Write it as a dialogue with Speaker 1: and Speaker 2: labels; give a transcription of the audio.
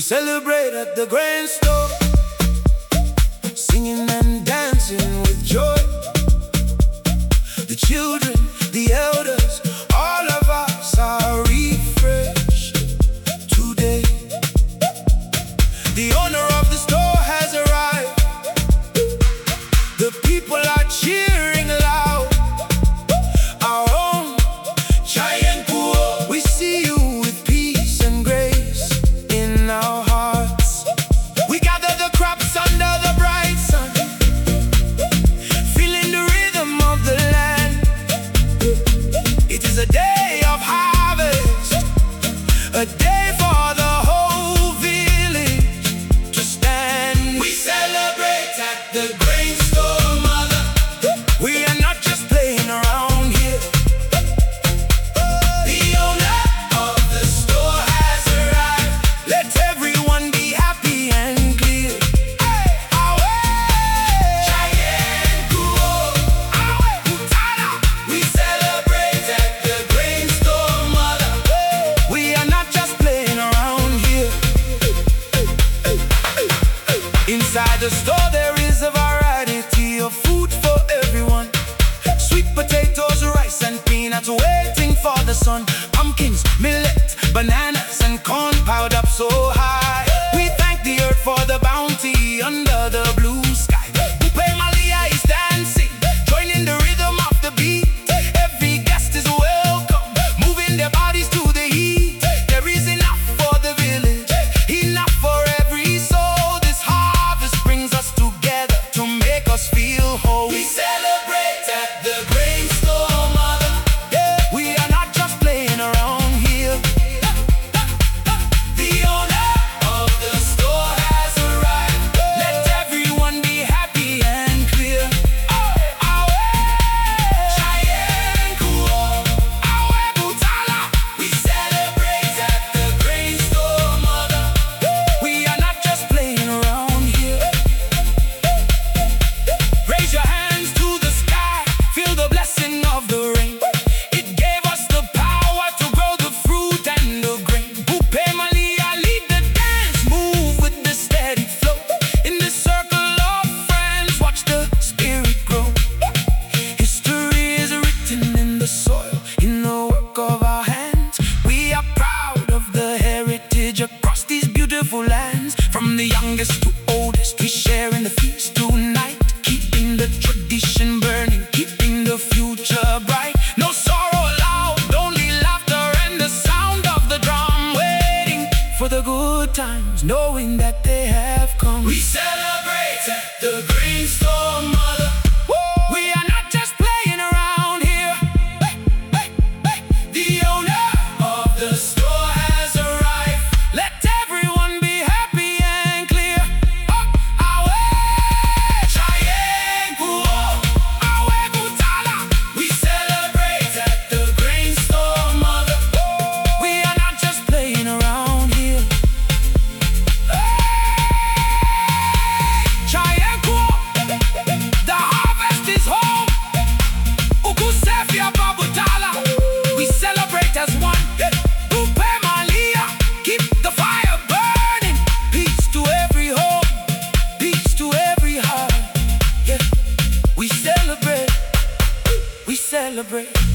Speaker 1: celebrate at the grain store, singing and dancing with joy. The children, the elders, all of us are refreshed today. The owner of the store has arrived. The people are cheering loud. Our own Giant Pool, we see you with peace and grace in our hearts. We gather the crops under the bright sun, feeling the rhythm of the land. It is a day of harvest, a day for the whole village to stand. We celebrate at the grain store, mother. We are not just playing around here. The owner of the store has arrived. Let everyone be happy and clear. Giant Pool, Butala. We celebrate at the grain store, mother. We are not just playing around here. Inside the store there is a variety of food for everyone. Sweet potatoes, rice and peanuts waiting for the sun. Pumpkins, millet, bananas and corn piled up so high. We thank the earth for the bounty under the blue sky. Upe Malia is dancing, joining the rhythm of the beat. Every guest is welcome, moving their bodies to the heat. There is enough for the village, enough for every soul. This harvest brings us together to make us feel whole. We celebrate at the grain store, mother. We are not just playing around here. The owner of the store has arrived. Let everyone be happy and clear. Giant Pool, Butala. We celebrate at the grain store, mother. We are not just playing around here. Raise your hands to the sky, feel the blessing of the rain. It gave us the power to grow the fruit and the grain. Upe Malia, lead the dance, move with the steady flow. In this circle of friends, watch the spirit grow. History is written in the soil, in the work of our hands. We are proud of the heritage across these beautiful lands. From the youngest to oldest, we share in the feast tonight, keeping the tradition burning, keeping the future bright. No sorrow allowed, only laughter and the sound of the drum, waiting for the good times, knowing that they have come. We celebrate at the grain store, mother. We are not just playing around here. The owner of the store has arrived. Let everyone be happy and clear. Giant Pool, Butala. We celebrate at the grain store, mother. We are not just playing around here. Giant Pool, the harvest is home. Ukusefia Butala. We celebrate as one. Upe Malia, keep the fire burning. Peace to every home, peace to every heart. Yeah, we celebrate, we celebrate.